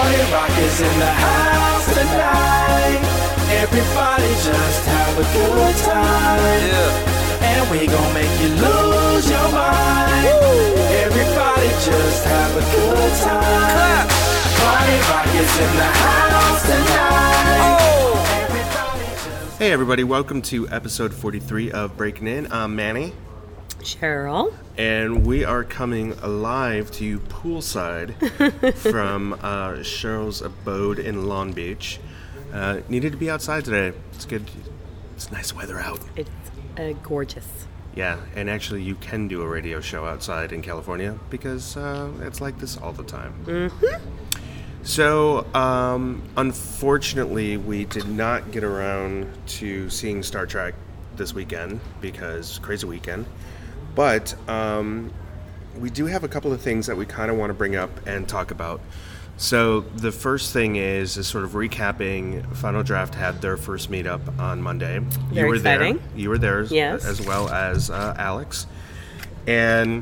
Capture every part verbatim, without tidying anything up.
Party Rock is in the house tonight. Everybody just have a good time. Yeah. And we gon' make you lose your mind. Woo. Everybody just have a good time. Clap. Party Rock is in the house tonight. Oh. Everybody just... Hey everybody, welcome to episode forty-three of Breaking In. I'm Manny. Cheryl. And we are coming live to you poolside from uh, Cheryl's abode in Long Beach. Uh, needed to be outside today. It's good. It's nice weather out. It's uh, gorgeous. Yeah, and actually you can do a radio show outside in California because uh, it's like this all the time. Mm-hmm. So, um, unfortunately, we did not get around to seeing Star Trek this weekend because crazy weekend. But um, we do have a couple of things that we kind of want to bring up and talk about. So the first thing is is sort of recapping. Final Draft had their first meetup on Monday. Very you were exciting. there. You were there, yes. As well as uh, Alex. And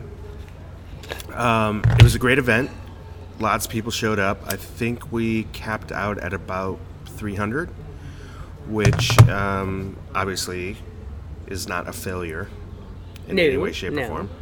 um, it was a great event. Lots of people showed up. I think we capped out at about three hundred, which um, obviously is not a failure in no, any way, shape, no. or form.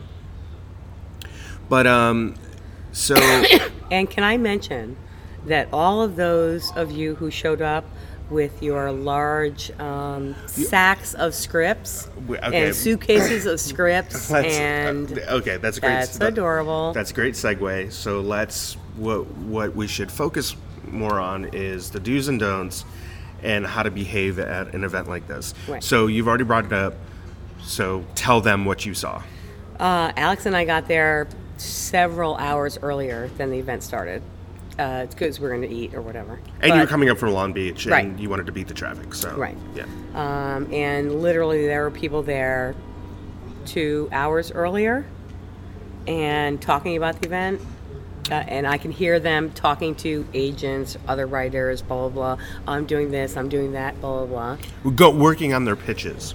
But, um, so... And can I mention that all of those of you who showed up with your large um, sacks of scripts okay. and suitcases of scripts and... Uh, okay, that's a great... That's that, adorable. That's a great segue. So let's... What, what we should focus more on is the do's and don'ts and how to behave at an event like this. Right. So you've already brought it up. So tell them what you saw. Uh, Alex and I got there several hours earlier than the event started. Uh, it's because we we're going to eat or whatever. And but, you were coming up from Long Beach, and right. you wanted to beat the traffic. So right. Yeah. Um, and literally, there were people there two hours earlier, and talking about the event. Uh, and I can hear them talking to agents, other writers, blah, blah, blah. I'm doing this, I'm doing that, blah, blah, blah. We go working on their pitches.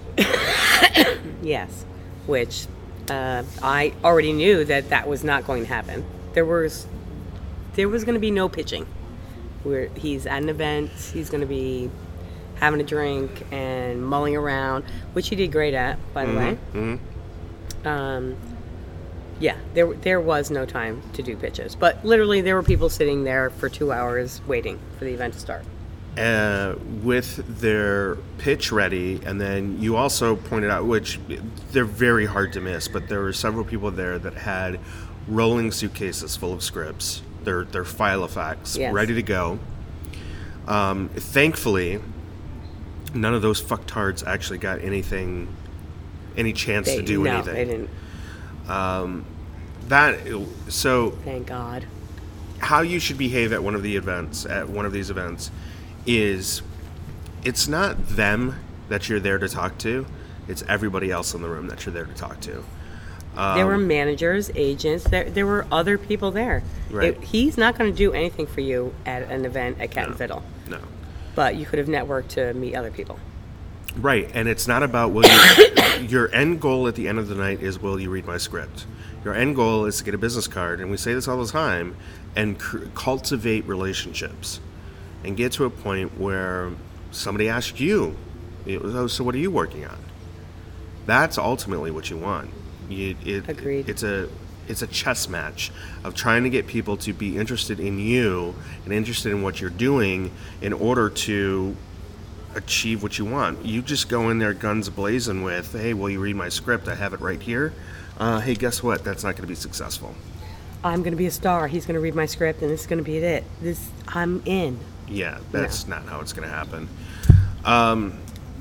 Yes, which uh, I already knew that that was not going to happen. There was there was going to be no pitching. We're, he's at an event, he's going to be having a drink and mulling around, which he did great at, by the mm-hmm. way. Mm-hmm. Um, yeah, there there was no time to do pitches. But literally there were people sitting there for two hours waiting for the event to start. Uh, with their pitch ready, and then you also pointed out, which they're very hard to miss, but there were several people there that had rolling suitcases full of scripts, their their Filofax yes. ready to go. Um, thankfully, none of those fucktards actually got anything, any chance they, to do no, anything. they didn't. Um, that so. Thank God. How you should behave at one of the events, at one of these events, is it's not them that you're there to talk to, it's everybody else in the room that you're there to talk to. Um, there were managers, agents, there there were other people there. Right. It, he's not going to do anything for you at an event at Cat no, and Fiddle. No. But you could have networked to meet other people. Right, and it's not about will you, your end goal at the end of the night is will you read my script. Your end goal is to get a business card, and we say this all the time, and cr- cultivate relationships. And get to a point where somebody asks you, oh, so what are you working on? That's ultimately what you want. You, it, Agreed. It's a it's a chess match of trying to get people to be interested in you and interested in what you're doing in order to achieve what you want. You just go in there guns blazing with, hey, will you read my script? I have it right here. Uh, hey, guess what? That's not going to be successful. I'm going to be a star. He's going to read my script, and this is going to be it. This I'm in. Yeah, that's no. not how it's going to happen. Um,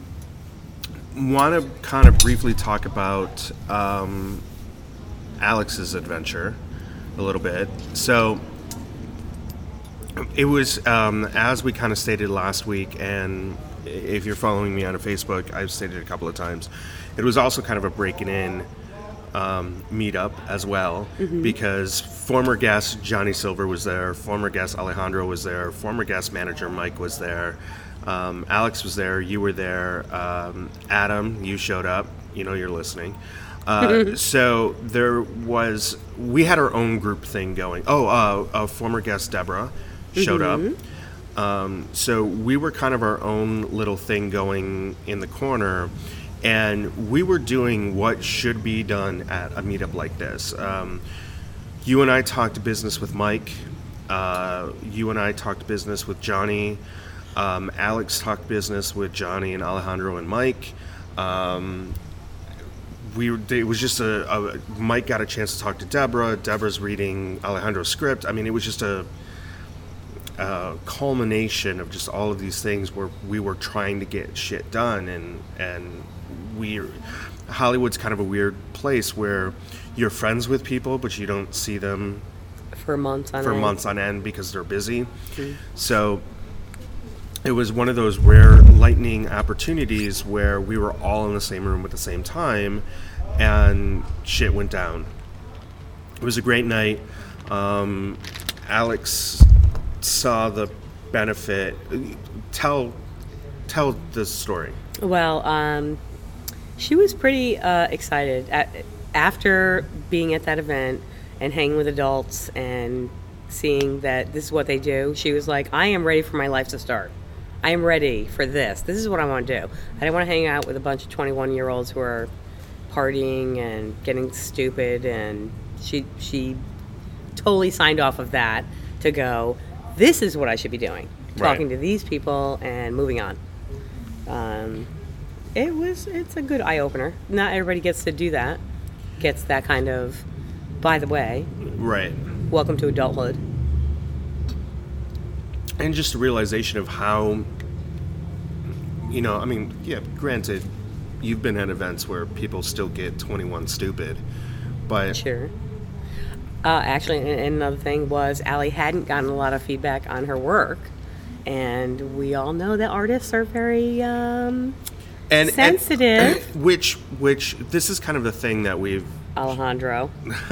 want to kind of briefly talk about um, Alex's adventure a little bit. So it was, um, as we kind of stated last week, and if you're following me on Facebook, I've stated it a couple of times, it was also kind of a breaking in Um, meetup as well, mm-hmm. because former guest Johnny Silver was there, former guest Alejandro was there, former guest manager Mike was there, um, Alex was there, you were there, um, Adam, you showed up, you know you're listening. Uh, so there was, we had our own group thing going. Oh, uh, uh, former guest Deborah showed Mhm. up. Um, so we were kind of our own little thing going in the corner, and we were doing what should be done at a meetup like this. Um, you and I talked business with Mike. Uh, you and I talked business with Johnny. Um, Alex talked business with Johnny and Alejandro and Mike. Um, we were, it was just a, a Mike got a chance to talk to Deborah. Deborah's reading Alejandro's script. I mean, it was just a, a culmination of just all of these things where we were trying to get shit done, and and we Hollywood's kind of a weird place where you're friends with people, but you don't see them For months on for end. months on end because they're busy. Mm-hmm. So it was one of those rare lightning opportunities where we were all in the same room at the same time, and shit went down. It was a great night. Um, Alex saw the benefit. Tell, tell the story. Well, um, she was pretty uh, excited at, after being at that event and hanging with adults and seeing that this is what they do. She was like, I am ready for my life to start. I am ready for this. This is what I want to do. I don't want to hang out with a bunch of twenty-one-year-olds who are partying and getting stupid. And she she totally signed off of that to go, this is what I should be doing. Talking Right. to these people and moving on. Um, it was, it's a good eye-opener. Not everybody gets to do that. Gets that kind of, by the way, Right. welcome to adulthood. And just a realization of how, you know, I mean, yeah, granted, you've been at events where people still get twenty-one stupid, but Sure. Uh, actually, and and another thing was Allie hadn't gotten a lot of feedback on her work. And we all know that artists are very um, and, sensitive. and which, which, this is kind of the thing that we've, Alejandro.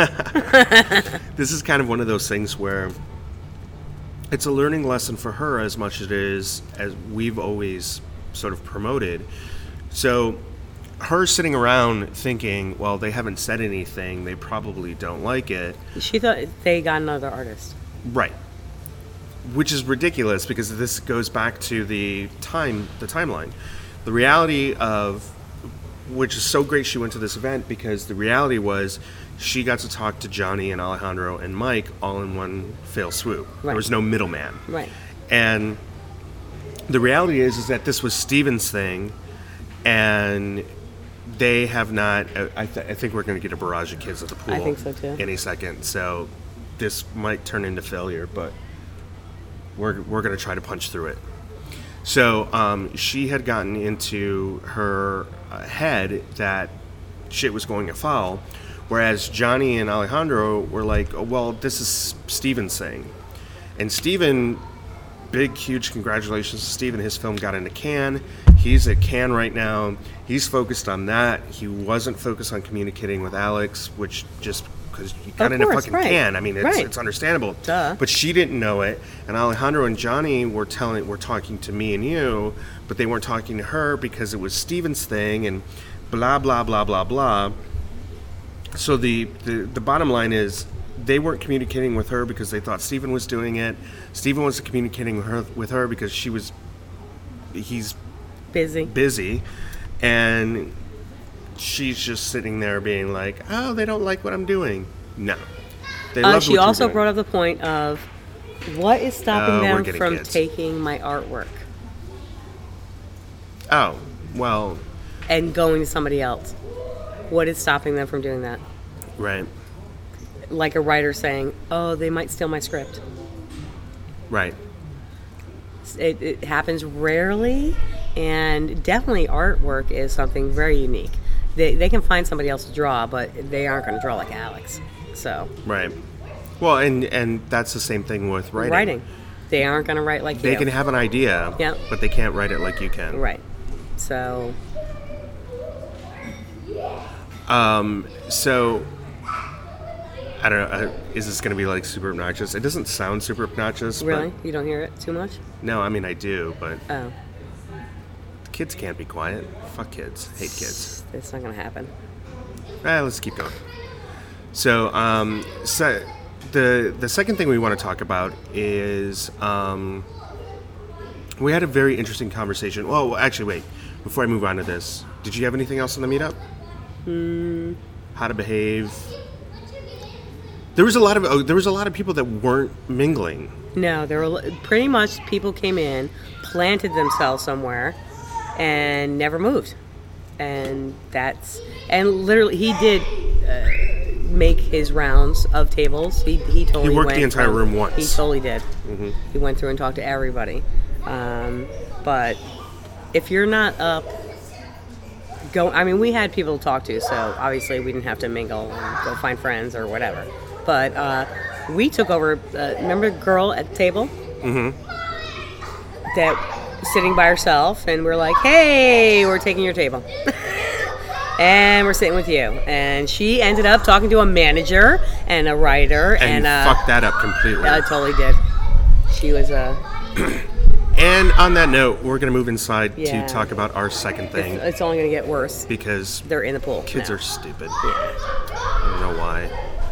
this is kind of one of those things where it's a learning lesson for her as much as it is as we've always sort of promoted. So her sitting around thinking, well, they haven't said anything, they probably don't like it. She thought they got another artist. Right. Which is ridiculous because this goes back to the time, the timeline. The reality of, which is so great she went to this event because the reality was she got to talk to Johnny and Alejandro and Mike all in one fell swoop. Right. There was no middleman. Right. And the reality is, is that this was Steven's thing, and they have not. I, th- I think we're going to get a barrage of kids at the pool. I think so, too. Any second. So this might turn into failure, but we're we're going to try to punch through it. So um, she had gotten into her uh, head that shit was going afoul, whereas Johnny and Alejandro were like, oh, well, this is Steven's thing. And Steven, big, huge congratulations to Steven. His film got into Cannes. He's at Cannes right now. He's focused on that. He wasn't focused on communicating with Alex, which just because you got Of into course, fucking right. Cannes. I mean, it's, Right. it's understandable. Duh. But she didn't know it. And Alejandro and Johnny were telling, were talking to me and you, but they weren't talking to her because it was Steven's thing and blah, blah, blah, blah, blah. So the, the, the bottom line is they weren't communicating with her because they thought Steven was doing it. Steven wasn't communicating with her, with her because she was, he's Busy. busy. And she's just sitting there being like, oh, they don't like what I'm doing. No. They Uh, love she what you're also doing. brought up the point of what is stopping Oh, we're them getting from kids. taking my artwork Oh, well, and going to somebody else. What is stopping them from doing that? right, Like a writer saying, oh, they might steal my script. right. It, it happens rarely, and definitely artwork is something very unique. They, they can find somebody else to draw, but they aren't going to draw like Alex. So, Right. Well, and and that's the same thing with writing. writing. They aren't going to write like They you. can have an idea, Yeah. but they can't write it like you can. Right. So, Um. So, I don't know. Uh, is this going to be like super obnoxious? It doesn't sound super obnoxious. really? But, You don't hear it too much? no, I mean I do, but Oh. kids can't be quiet. Fuck kids. Hate kids. It's not going to happen. Ah, let's keep going. So, um, so the the second thing we want to talk about is um, we had a very interesting conversation. Well, actually, wait. Before I move on to this, did you have anything else on the meetup? Hmm. How to behave. There was a lot of oh, there was a lot of people that weren't mingling. No, there were pretty much people came in, planted themselves somewhere, and never moved. And that's and literally he did uh, make his rounds of tables. He he totally He worked went the entire from, room once. He totally did. Mm-hmm. He went through and talked to everybody. Um, but if you're not up, go. I mean, we had people to talk to, so obviously we didn't have to mingle and go find friends or whatever. But uh, we took over. Uh, remember the girl at the table? Mm-hmm. That sitting by herself, and we're like, "Hey, we're taking your table." And we're sitting with you. And she ended up talking to a manager and a writer. And, and uh, fucked that up completely. I totally did. She was a... And on that note, we're going to move inside Yeah. to talk about our second thing. It's, it's only going to get worse. Because They're in the pool kids now. are stupid. Yeah. I don't know why.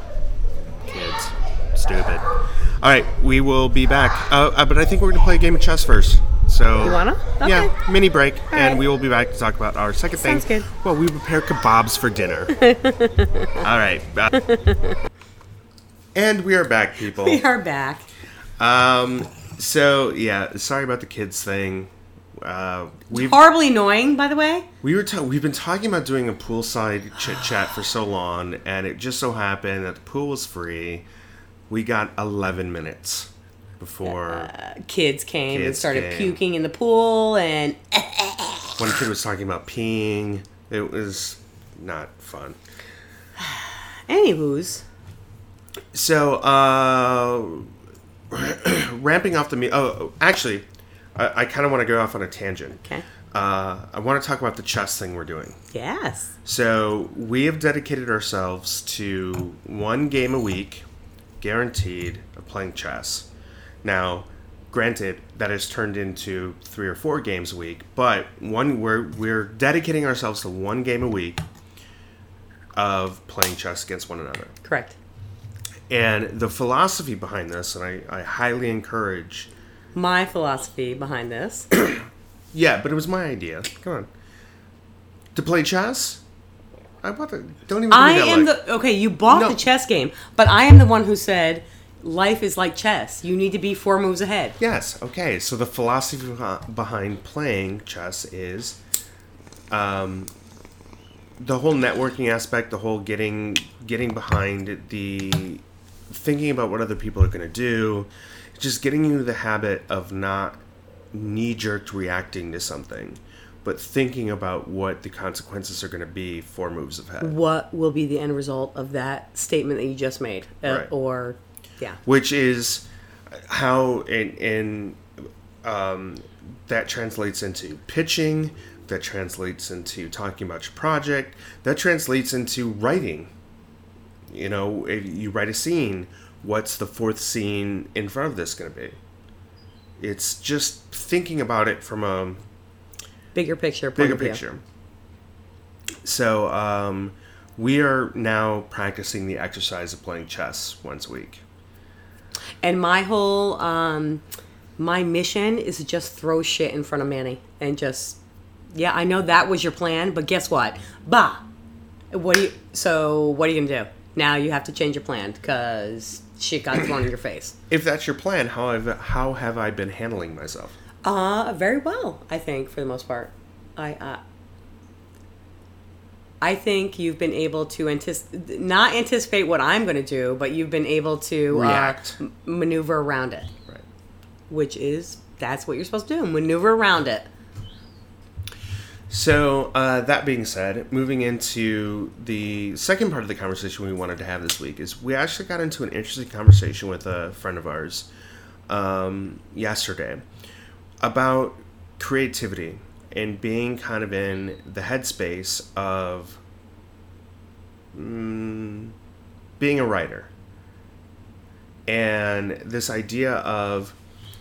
Kids. Stupid. All right, we will be back. Uh, uh, but I think we're going to play a game of chess first. So, You wanna? Okay. Yeah, mini break, and right. we will be back to talk about our second Sounds thing. good. Well, we prepare kebabs for dinner. All right. Uh, and we are back, people. We are back. Um. So yeah, sorry about the kids thing. Uh, we've Horribly annoying, by the way. we were ta- we've been talking about doing a poolside chit chat for so long, and it just so happened that the pool was free. We got eleven minutes before Uh, kids came and Kids started came. puking in the pool, and one kid was talking about peeing. It was not fun. anywho's. So, uh, ramping off the me. Oh, actually, I, I kind of want to go off on a tangent. Okay. Uh, I want to talk about the chess thing we're doing. Yes. So we have dedicated ourselves to one game a week, guaranteed, of playing chess. Now, granted, that has turned into three or four games a week, but one we're we're dedicating ourselves to one game a week of playing chess against one another. Correct. And the philosophy behind this, and I, I highly encourage. My philosophy behind this. Yeah, but it was my idea. Come on. To play chess? I bought the. Don't even. I give me that am look. the okay. You bought No. the chess game, but I am the one who said life is like chess. You need to be four moves ahead. Yes. Okay. So the philosophy behi- behind playing chess is, um, the whole networking aspect, the whole getting getting behind the thinking about what other people are going to do, just getting into the habit of not knee-jerk reacting to something, but thinking about what the consequences are going to be four moves ahead. What will be the end result of that statement that you just made? Uh, Right. Or, yeah. Which is how in, in um, that translates into pitching, that translates into talking about your project, that translates into writing. You know, if you write a scene, what's the fourth scene in front of this going to be? It's just thinking about it from a Bigger picture. Point bigger of view. picture. So um, we are now practicing the exercise of playing chess once a week. And my whole, um, my mission is to just throw shit in front of Manny and just, yeah, I know that was your plan, but guess what? Bah. What do you? So what are you gonna do? Now you have to change your plan because shit got thrown in your face. If that's your plan, how have, how have I been handling myself? Uh, very well, I think, for the most part. I, uh, I think you've been able to antici- not anticipate what I'm going to do, but you've been able to React. Uh, m- maneuver around it. Right. Which is, that's what you're supposed to do, maneuver around it. So, uh, that being said, moving into the second part of the conversation we wanted to have this week is we actually got into an interesting conversation with a friend of ours um, yesterday about creativity and being kind of in the headspace of mm, being a writer. And this idea of,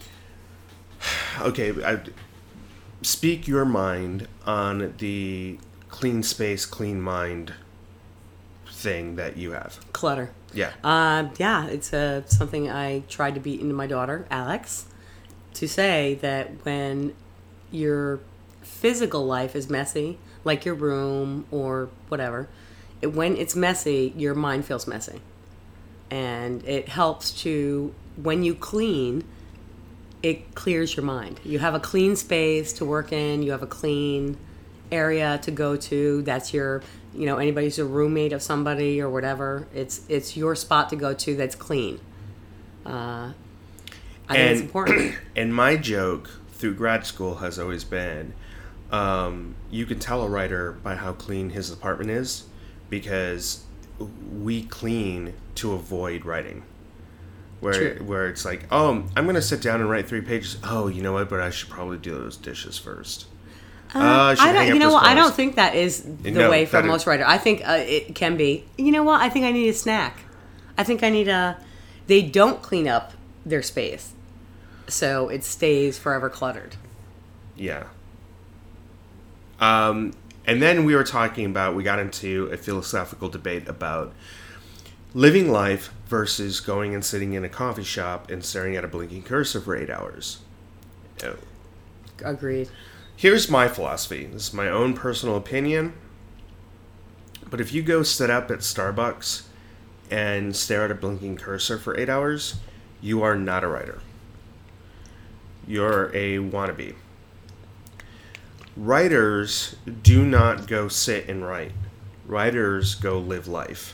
okay, I, speak your mind on the clean space, clean mind thing that you have? Clutter. Yeah. Uh, yeah, it's uh, something I tried to beat into my daughter, Alex, to say that when your physical life is messy, like your room or whatever, it, when it's messy, your mind feels messy. And it helps to, when you clean, it clears your mind. You have a clean space to work in, you have a clean area to go to. That's your, you know, anybody who's a roommate of somebody or whatever, it's it's your spot to go to that's clean. Uh, I think it's important. And my joke through grad school has always been, um, you can tell a writer by how clean his apartment is, because we clean to avoid writing. Where True. where it's like, oh, I'm going to sit down and write three pages. Oh, you know what? But I should probably do those dishes first. Uh, Uh, I don't. You know what? I don't think that is the No, way for that is- most writers. I think uh, it can be. You know what? I think I need a snack. I think I need a. They don't clean up their space, so it stays forever cluttered. Yeah. Um, and then we were talking about, we got into a philosophical debate about living life versus going and sitting in a coffee shop and staring at a blinking cursor for eight hours. Oh. Agreed. Here's my philosophy. This is my own personal opinion. But if you go sit up at Starbucks and stare at a blinking cursor for eight hours, you are not a writer. You're a wannabe. Writers do not go sit and write. Writers go live life.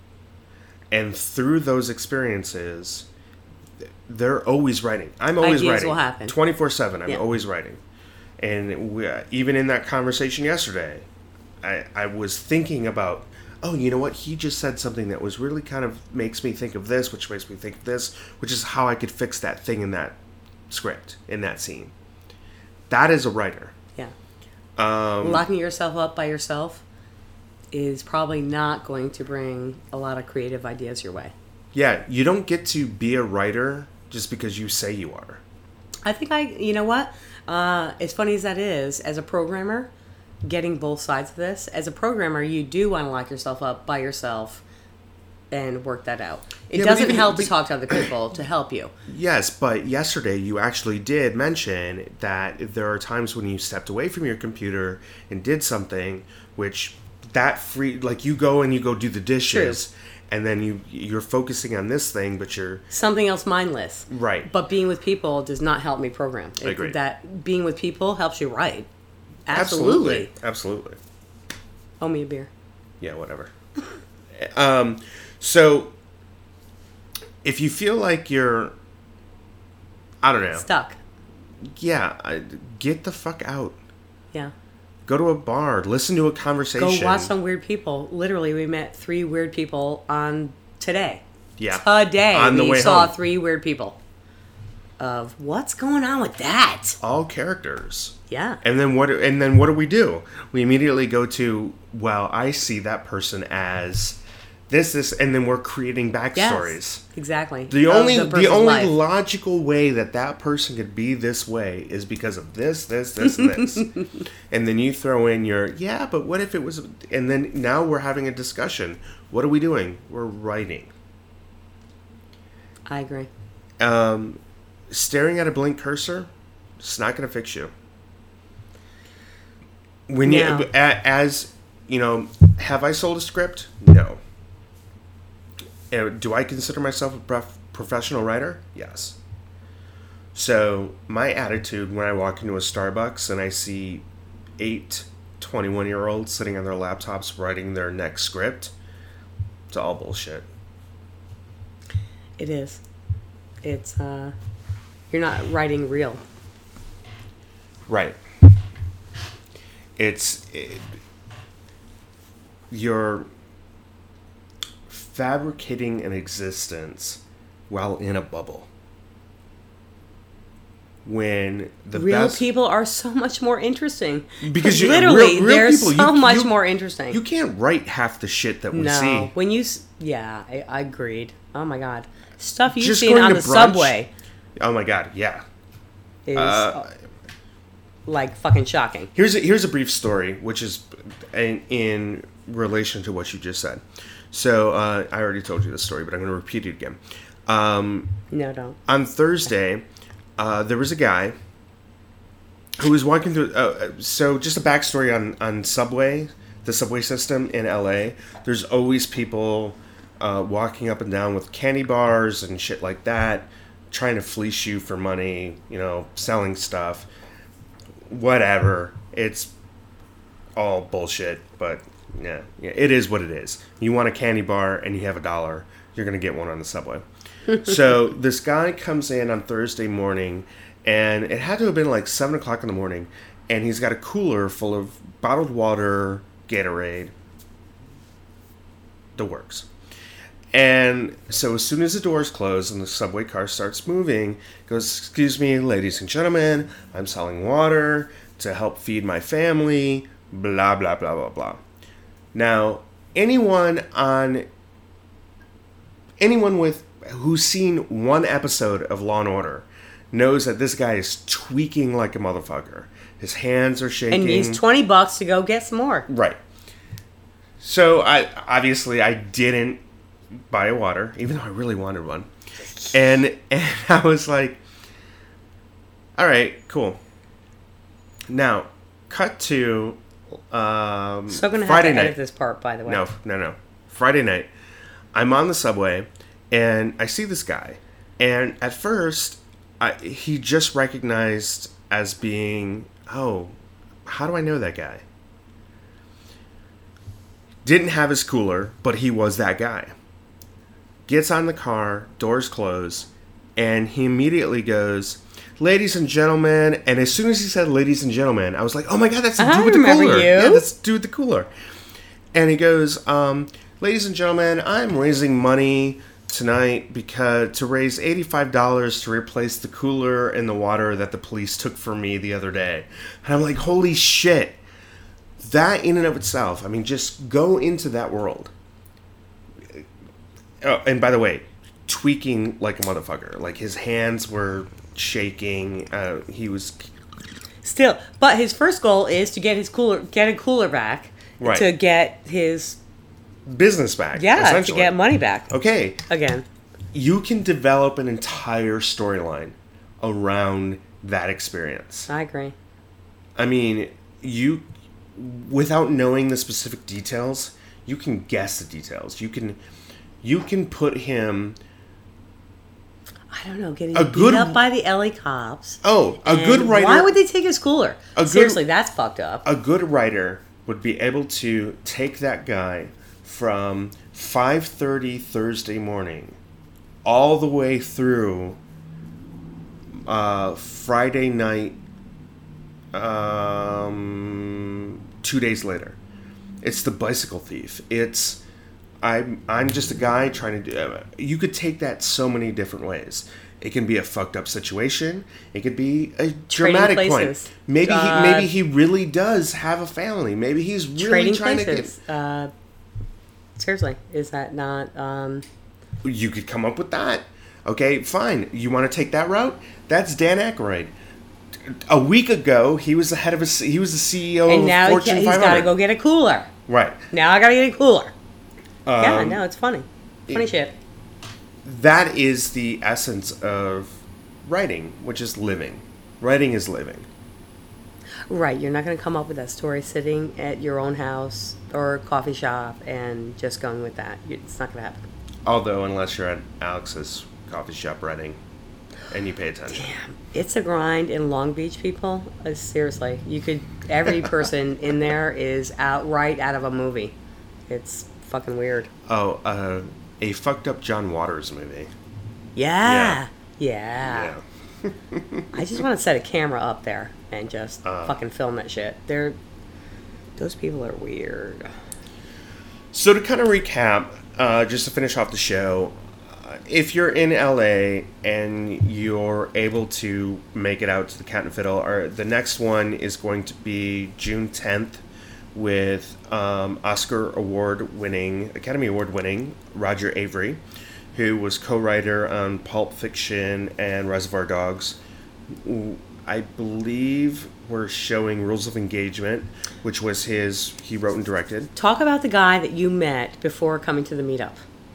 And through those experiences, they're always writing. I'm always Ideas writing. will happen. twenty-four seven, I'm Yeah. always writing. And we, uh, even in that conversation yesterday, I, I was thinking about, oh, you know what? He just said something that was really kind of makes me think of this, which makes me think of this, which is how I could fix that thing in that script, in that scene. That is a writer. Yeah. Um, Locking yourself up by yourself is probably not going to bring a lot of creative ideas your way. yeah, you don't get to be a writer just because you say you are. I think I, you know what? Uh, as funny as that is, as a programmer, getting both sides of this, as a programmer, you do want to lock yourself up by yourself and work that out. It Yeah, but doesn't even- help to but- talk to other people to help you. Yes, but yesterday you actually did mention that there are times when you stepped away from your computer and did something which that free, like you go and you go do the dishes, and then you you're focusing on this thing, but you're Something else mindless. right. But being with people does not help me program. It- Agreed. That being with people helps you write. Absolutely. Absolutely. Absolutely. Owe me a beer. Yeah, whatever. um, so if you feel like you're, I don't know, Stuck. yeah, I, get the fuck out. Yeah. Go to a bar. Listen to a conversation. Go watch some weird people. Literally, we met three weird people on today. Yeah. Today, On the we way saw home. three weird people. Of what's going on with that? All characters. Yeah. And then what? And then what do we do? We immediately go to, well, I see that person as this, this, and then we're creating backstories. Yes, exactly. The Of only the the, person's only life. logical way that that person could be this way is because of this, this, this, and this. And then you throw in your, yeah, but what if it was, and then now we're having a discussion. What are we doing? We're writing. I agree. Um, staring at a blank cursor, it's not going to fix you. When you, No. a- as, you know, have I sold a script? No. Uh, Do I consider myself a prof- professional writer? Yes. So my attitude when I walk into a Starbucks and I see eight twenty-one-year-olds sitting on their laptops writing their next script, it's all bullshit. It is. It's, uh, you're not writing real. Right. It's it, you're fabricating an existence while in a bubble. When the real best people are so much more interesting. because you, literally real, real they're people, so you, much you- more interesting. You can't write half the shit that we no, see. when you s- yeah, I, I agreed. Oh my god, stuff you've Just seen going on to the brunch- subway Oh my god, yeah. is Uh, like fucking shocking. Here's a, here's a brief story, which is in, in relation to what you just said. So uh, I already told you this story, but I'm going to repeat it again. Um, no, don't. On Thursday, uh, there was a guy who was walking through. Uh, so just a backstory on on Subway, the subway system in L A. There's always people uh, walking up and down with candy bars and shit like that, trying to fleece you for money. You know, selling stuff. Whatever. It's all bullshit, but yeah, yeah, it is what it is. You want a candy bar and you have a dollar, you're gonna get one on the subway. So this guy comes in on Thursday morning, and it had to have been like seven o'clock in the morning, and he's got a cooler full of bottled water, Gatorade, the works. And so as soon as the doors close and the subway car starts moving, he goes, "Excuse me, ladies and gentlemen, I'm selling water to help feed my family, blah, blah, blah, blah, blah." Now, anyone on, anyone with, who's seen one episode of Law and Order knows that this guy is tweaking like a motherfucker. His hands are shaking. And needs twenty bucks to go get some more. Right. So, I obviously, I didn't buy a water, even though I really wanted one. And, and I was like, all right, cool. Now, cut to um, so gonna Friday have to night. edit this part, by the way. No, no, no. Friday night, I'm on the subway, and I see this guy. And at first, I, he just recognized as being, oh, how do I know that guy? Didn't have his cooler, but he was that guy. Gets on the car, doors close, and he immediately goes, "Ladies and gentlemen," and as soon as he said "ladies and gentlemen," I was like, "Oh my god, that's the I dude with the remember cooler!" you. Yeah, that's the dude with the cooler. And he goes, um, "Ladies and gentlemen, I'm raising money tonight because to raise eighty-five dollars to replace the cooler and the water that the police took from me the other day." And I'm like, "Holy shit!" That in and of itself, I mean, just go into that world. Oh, and by the way, tweaking like a motherfucker. Like, his hands were shaking. Uh, he was... Still, but his first goal is to get his cooler, get a cooler back, Right. to get his business back. yeah, to essentially. get money back. Okay. Again, You can develop an entire storyline around that experience. I agree. I mean, you, without knowing the specific details, you can guess the details. You can, you can put him... I don't know, getting A beat good- up by the L A cops. Oh, a And good writer... Why would they take his cooler? A good- Seriously, that's fucked up. A good writer would be able to take that guy from five thirty Thursday morning all the way through uh, Friday night, um, two days later. It's the bicycle thief. It's I'm I'm just a guy trying to do. Uh, you could take that so many different ways. It can be a fucked up situation. It could be a dramatic places. point. Maybe Uh, he maybe he really does have a family. Maybe he's really Trading trying places. to get. Uh, seriously, is that not? Um, You could come up with that. Okay, fine. You want to take that route? That's Dan Aykroyd. A week ago, he was the head of a he was the C E O and of now he Fortune he's five got to hundred. go get a cooler. Right. Now I got to get a cooler. Um, yeah, no, it's funny. Funny it- shit. That is the essence of writing, which is living. Writing is living. Right, you're not going to come up with that story sitting at your own house or coffee shop and just going with that. It's not going to happen. Although, unless you're at Alex's coffee shop writing, and you pay attention. Damn, it's a grind in Long Beach, people. Uh, seriously, you could. Every person in there is out right out of a movie. It's fucking weird. Oh, uh, a fucked up John Waters movie. Yeah, yeah. Yeah. I just want to set a camera up there and just Uh. fucking film that shit. They're those people are weird. So to kind of recap, uh, just to finish off the show, uh, if you're in L A and you're able to make it out to the Cat and Fiddle, or the next one is going to be June tenth with um, Oscar Award winning, Academy Award winning Roger Avery, who was co-writer on Pulp Fiction and Reservoir Dogs. I believe we're showing Rules of Engagement, which was his, he wrote and directed. Talk about the guy that you met before coming to the meetup.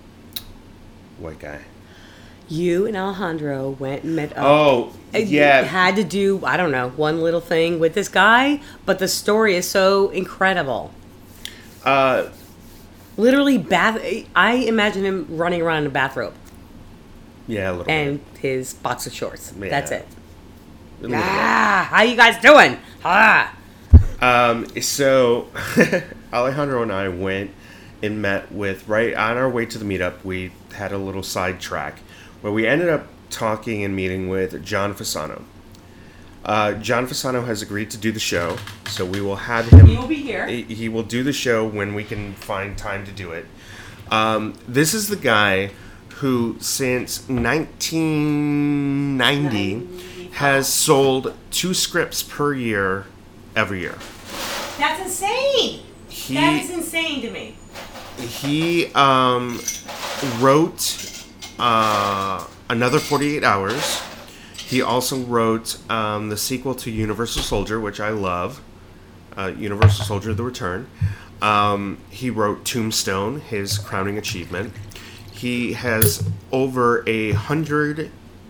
What guy? You and Alejandro went and met up. Oh, yeah. You had to do, I don't know, one little thing with this guy, but the story is so incredible. Uh, Literally, bath. I imagine him running around in a bathrobe. Yeah, a little and bit. his boxer shorts. Yeah. That's it. A little Ah, how you guys doing? Ah. Um, so Alejandro and I went and met with, right on our way to the meetup, we had a little side track where we ended up talking and meeting with John Fasano. Uh, John Fasano has agreed to do the show, so we will have him. He will be here. He, he will do the show when we can find time to do it. Um, this is the guy who, since nineteen ninety, has sold two scripts per year, every year. That's insane. He, that is insane to me. He um, wrote uh, Another forty-eight hours. He also wrote um, the sequel to Universal Soldier, which I love. Uh, Universal Soldier: The Return. Um, he wrote Tombstone, his crowning achievement. He has over a hundred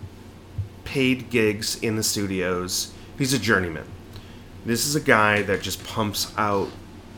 paid gigs in the studios. He's a journeyman. This is a guy that just pumps out.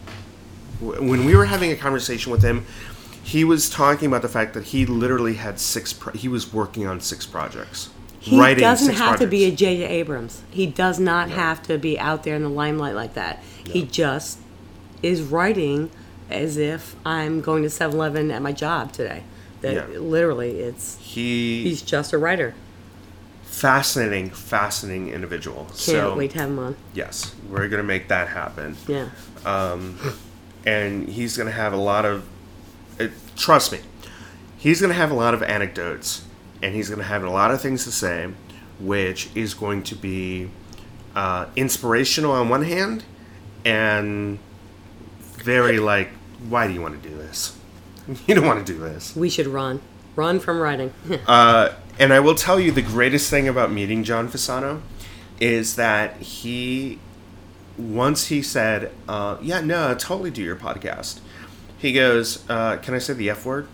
When we were having a conversation with him, he was talking about the fact that he literally had six. Pro- he was working on six projects. He writing doesn't six have projects. to be a J J Abrams. He does not No. have to be out there in the limelight like that. No. He just is writing as if I'm going to seven eleven at my job today. That Yeah. literally, it's He he's just a writer. fascinating, fascinating individual. Can't so, wait to have him on. Yes, we're gonna make that happen. Yeah. Um, and he's gonna have a lot of. Uh, trust me, he's gonna have a lot of anecdotes, and he's gonna have a lot of things to say, which is going to be uh, inspirational on one hand, and very like, why do you want to do this? You don't want to do this. We should run. Run from writing. Uh, and I will tell you the greatest thing about meeting John Fasano is that he, once he said, uh, yeah, no, totally do your podcast. He goes, uh, can I say the F word?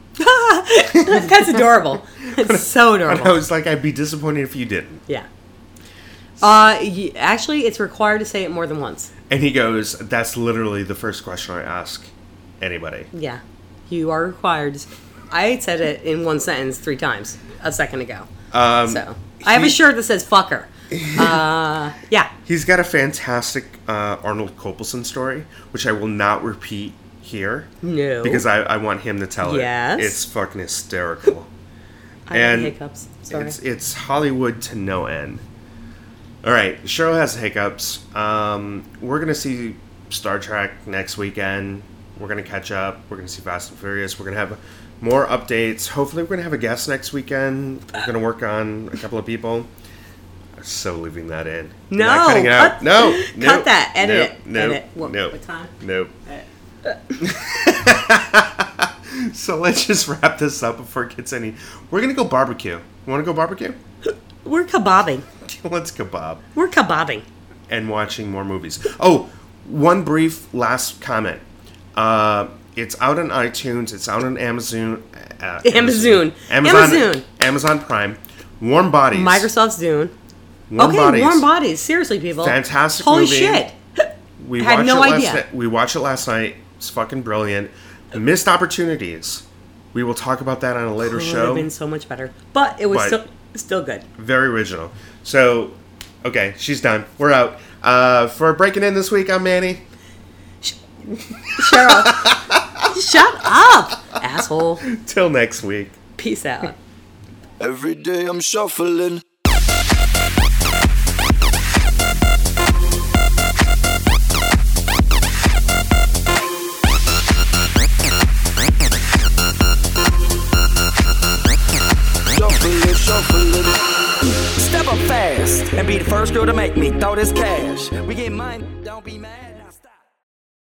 That's adorable. It's so And I adorable. was like, I'd be disappointed if you didn't. Yeah. Uh, y- actually, it's required to say it more than once. And he goes, that's literally the first question I ask anybody. Yeah. You are required. to s- I said it in one sentence three times a second ago. Um, So I have a he- shirt that says "fucker." Uh, yeah. He's got a fantastic uh, Arnold Kopelson story, which I will not repeat here. No. Because I, I want him to tell Yes. it. It's fucking hysterical. I have and hiccups. Sorry. It's, it's Hollywood to no end. All right, Cheryl has hiccups. Um, we're going to see Star Trek next weekend. We're going to catch up. We're going to see Fast and Furious. We're going to have more updates. Hopefully, we're going to have a guest next weekend. We're going to work on a couple of people. I'm so leaving that in. No, Not cutting it out. cut- No. cut nope, that. Edit nope, it. Nope. Edit. What- nope. what time? Nope. So let's just wrap this up before it gets any. We're going to go barbecue. You want to go barbecue? We're kebabbing. Let's kebab. We're kebabbing. And watching more movies. Oh, one brief last comment. Uh, it's out on iTunes. It's out on Amazon. Uh, Amazon. Amazon. Amazon. Amazon Prime. Warm Bodies. Microsoft's Dune. Warm okay, Bodies. Warm Bodies. Seriously, people. Fantastic Holy movie. shit. We Had watched no it last idea. night. We watched it last night. It's fucking brilliant. Missed opportunities. We will talk about that on a later Could show. have been so much better, but it was But- still still good. Very original. So, okay, she's done. We're out. Uh, for breaking in this week, I'm Manny. Cheryl, shut up, asshole. Till next week. Peace out. Every day I'm shuffling. Shuffling, shuffling. Step up fast and be the first girl to make me throw this cash. We get mine, don't be mad.